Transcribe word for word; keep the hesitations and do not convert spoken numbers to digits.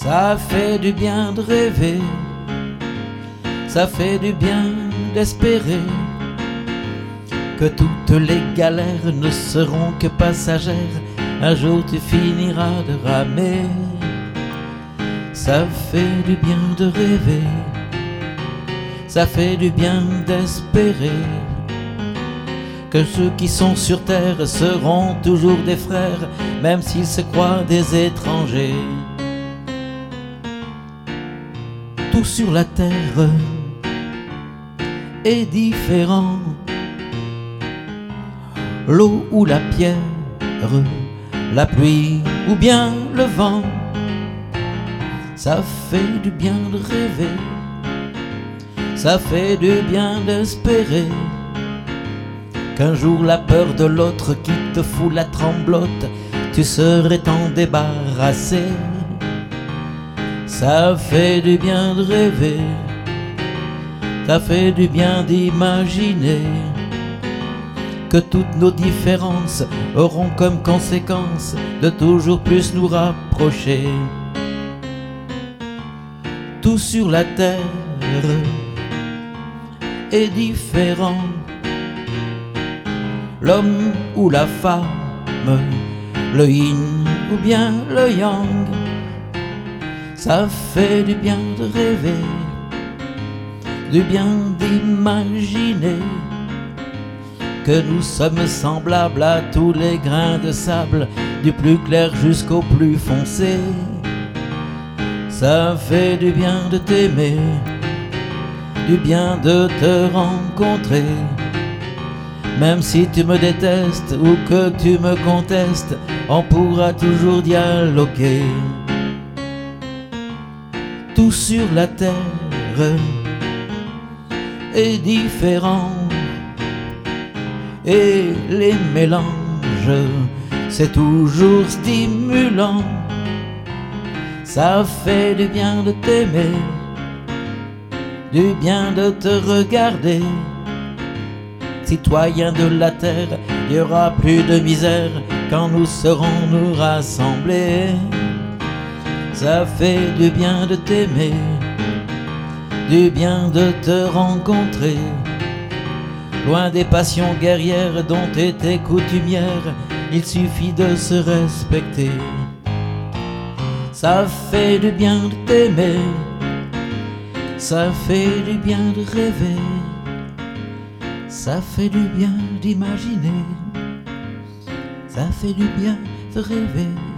Ça fait du bien de rêver, ça fait du bien d'espérer que toutes les galères ne seront que passagères. Un jour tu finiras de ramer. Ça fait du bien de rêver, ça fait du bien d'espérer que ceux qui sont sur terre seront toujours des frères, même s'ils se croient des étrangers. Tout sur la terre est différent, l'eau ou la pierre, la pluie ou bien le vent. Ça fait du bien de rêver, ça fait du bien d'espérer qu'un jour la peur de l'autre qui te fout la tremblote, tu serais t'en débarrassé. Ça fait du bien de rêver, ça fait du bien d'imaginer que toutes nos différences auront comme conséquence de toujours plus nous rapprocher. Tout sur la terre est différent, l'homme ou la femme, le yin ou bien le yang. Ça fait du bien de rêver, du bien d'imaginer que nous sommes semblables à tous les grains de sable, du plus clair jusqu'au plus foncé. Ça fait du bien de t'aimer, du bien de te rencontrer. Même si tu me détestes ou que tu me contestes, on pourra toujours dialoguer. Tout sur la terre est différent et les mélanges, c'est toujours stimulant. Ça fait du bien de t'aimer, du bien de te regarder. Citoyens de la terre, il y aura plus de misère quand nous serons nous rassemblés. Ça fait du bien de t'aimer, du bien de te rencontrer, loin des passions guerrières dont t'étais coutumière. Il suffit de se respecter. Ça fait du bien de t'aimer, ça fait du bien de rêver, ça fait du bien d'imaginer, ça fait du bien de rêver.